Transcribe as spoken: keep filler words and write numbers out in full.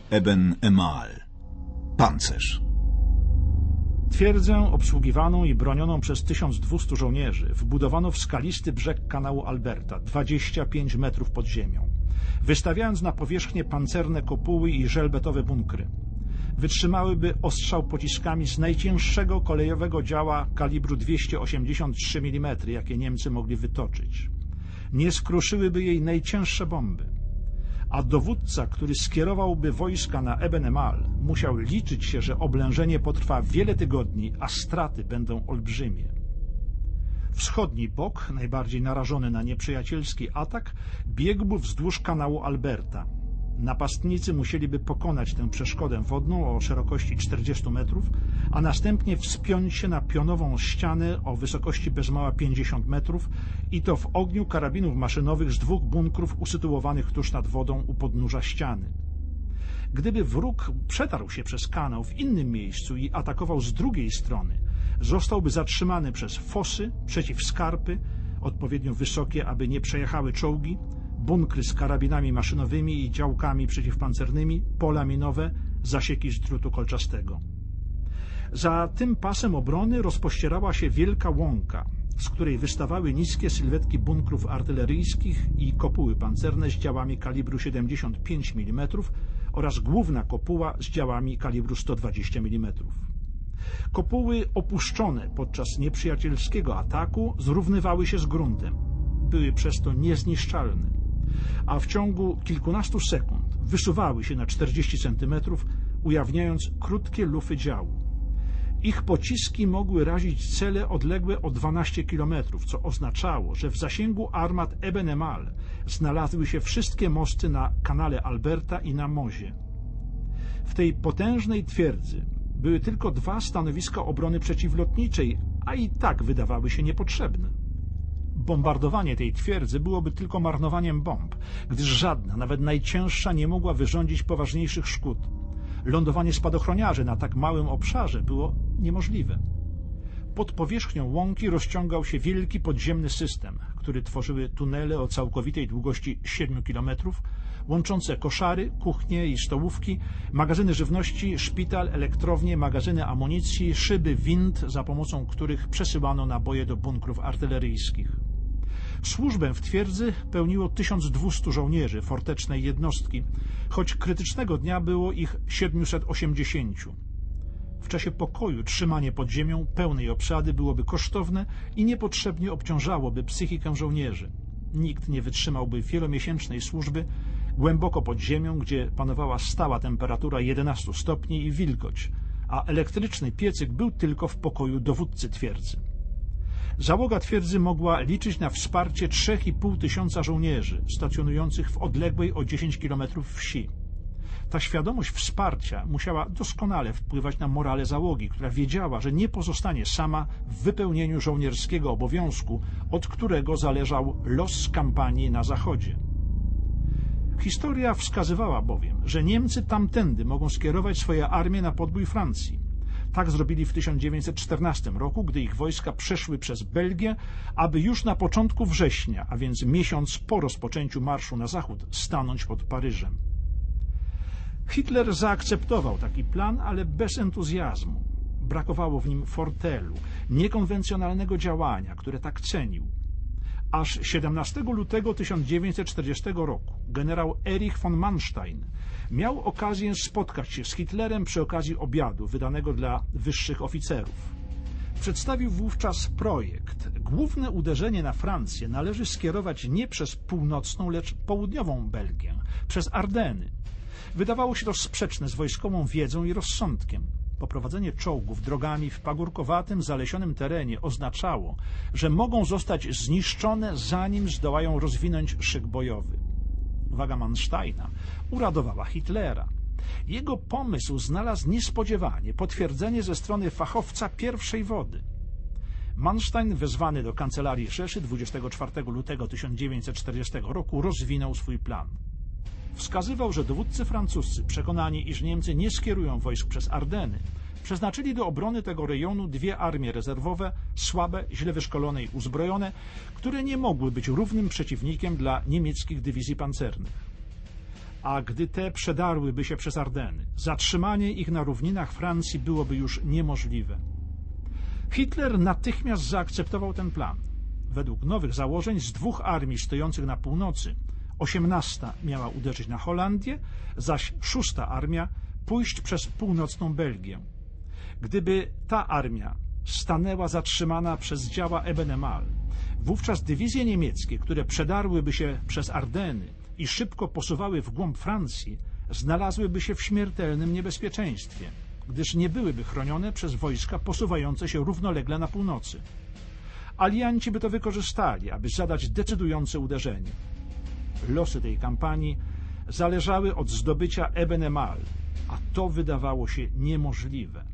Eben Emal. Pancerz. Twierdzę obsługiwaną i bronioną przez tysiąc dwieście żołnierzy wbudowano w skalisty brzeg kanału Alberta, dwadzieścia pięć metrów pod ziemią, wystawiając na powierzchnię pancerne kopuły i żelbetowe bunkry. Wytrzymałyby ostrzał pociskami z najcięższego kolejowego działa kalibru dwieście osiemdziesiąt trzy milimetry, jakie Niemcy mogli wytoczyć. Nie skruszyłyby jej najcięższe bomby. A dowódca, który skierowałby wojska na Eben Emal, musiał liczyć się, że oblężenie potrwa wiele tygodni, a straty będą olbrzymie. Wschodni bok, najbardziej narażony na nieprzyjacielski atak, biegł wzdłuż kanału Alberta. Napastnicy musieliby pokonać tę przeszkodę wodną o szerokości czterdziestu metrów, a następnie wspiąć się na pionową ścianę o wysokości bez mała pięćdziesiąt metrów i to w ogniu karabinów maszynowych z dwóch bunkrów usytuowanych tuż nad wodą u podnóża ściany. Gdyby wróg przetarł się przez kanał w innym miejscu i atakował z drugiej strony, zostałby zatrzymany przez fosy, przeciwskarpy, odpowiednio wysokie, aby nie przejechały czołgi, bunkry z karabinami maszynowymi i działkami przeciwpancernymi, pola minowe, zasieki z drutu kolczastego. Za tym pasem obrony rozpościerała się wielka łąka, z której wystawały niskie sylwetki bunkrów artyleryjskich i kopuły pancerne z działami kalibru siedemdziesiąt pięć milimetrów oraz główna kopuła z działami kalibru sto dwadzieścia milimetrów. Kopuły opuszczone podczas nieprzyjacielskiego ataku zrównywały się z gruntem. Były przez to niezniszczalne, a w ciągu kilkunastu sekund wysuwały się na czterdzieści centymetrów, ujawniając krótkie lufy działu. Ich pociski mogły razić cele odległe o dwanaście kilometrów, co oznaczało, że w zasięgu armat Eben Emal znalazły się wszystkie mosty na kanale Alberta i na Mozie. W tej potężnej twierdzy były tylko dwa stanowiska obrony przeciwlotniczej, a i tak wydawały się niepotrzebne. Bombardowanie tej twierdzy byłoby tylko marnowaniem bomb, gdyż żadna, nawet najcięższa, nie mogła wyrządzić poważniejszych szkód. Lądowanie spadochroniarzy na tak małym obszarze było niemożliwe. Pod powierzchnią łąki rozciągał się wielki podziemny system, który tworzyły tunele o całkowitej długości siedmiu kilometrów, łączące koszary, kuchnie i stołówki, magazyny żywności, szpital, elektrownie, magazyny amunicji, szyby wind, za pomocą których przesyłano naboje do bunkrów artyleryjskich. Służbę w twierdzy pełniło tysiąc dwieście żołnierzy fortecznej jednostki, choć krytycznego dnia było ich siedmiuset osiemdziesięciu. W czasie pokoju trzymanie pod ziemią pełnej obsady byłoby kosztowne i niepotrzebnie obciążałoby psychikę żołnierzy. Nikt nie wytrzymałby wielomiesięcznej służby głęboko pod ziemią, gdzie panowała stała temperatura jedenastu stopni i wilgoć, a elektryczny piecyk był tylko w pokoju dowódcy twierdzy. Załoga twierdzy mogła liczyć na wsparcie trzech i pół tysiąca żołnierzy stacjonujących w odległej o dziesięć kilometrów wsi. Ta świadomość wsparcia musiała doskonale wpływać na morale załogi, która wiedziała, że nie pozostanie sama w wypełnieniu żołnierskiego obowiązku, od którego zależał los kampanii na zachodzie. Historia wskazywała bowiem, że Niemcy tamtędy mogą skierować swoje armie na podbój Francji. Tak zrobili w tysiąc dziewięćset czternastym roku, gdy ich wojska przeszły przez Belgię, aby już na początku września, a więc miesiąc po rozpoczęciu marszu na zachód, stanąć pod Paryżem. Hitler zaakceptował taki plan, ale bez entuzjazmu. Brakowało w nim fortelu, niekonwencjonalnego działania, które tak cenił. Aż siedemnastego lutego tysiąc dziewięćset czterdziestego roku generał Erich von Manstein miał okazję spotkać się z Hitlerem przy okazji obiadu wydanego dla wyższych oficerów. Przedstawił wówczas projekt. Główne uderzenie na Francję należy skierować nie przez północną, lecz południową Belgię, przez Ardeny. Wydawało się to sprzeczne z wojskową wiedzą i rozsądkiem. Poprowadzenie czołgów drogami w pagórkowatym, zalesionym terenie oznaczało, że mogą zostać zniszczone, zanim zdołają rozwinąć szyk bojowy. Uwaga Mansteina uradowała Hitlera. Jego pomysł znalazł niespodziewanie potwierdzenie ze strony fachowca pierwszej wody. Manstein, wezwany do kancelarii Rzeszy dwudziestego czwartego lutego tysiąc dziewięćset czterdziestego roku, rozwinął swój plan. Wskazywał, że dowódcy francuscy, przekonani, iż Niemcy nie skierują wojsk przez Ardeny, przeznaczyli do obrony tego rejonu dwie armie rezerwowe, słabe, źle wyszkolone i uzbrojone, które nie mogły być równym przeciwnikiem dla niemieckich dywizji pancernych. a gdy te przedarłyby się przez Ardeny, zatrzymanie ich na równinach Francji byłoby już niemożliwe. Hitler natychmiast zaakceptował ten plan. Według nowych założeń z dwóch armii stojących na północy osiemnasta miała uderzyć na Holandię, zaś szósta armia pójść przez północną Belgię. Gdyby ta armia stanęła zatrzymana przez działa Eben-Emal, wówczas dywizje niemieckie, które przedarłyby się przez Ardeny i szybko posuwały w głąb Francji, znalazłyby się w śmiertelnym niebezpieczeństwie, gdyż nie byłyby chronione przez wojska posuwające się równolegle na północy. Alianci by to wykorzystali, aby zadać decydujące uderzenie. Losy tej kampanii zależały od zdobycia Eben-Emal, a to wydawało się niemożliwe.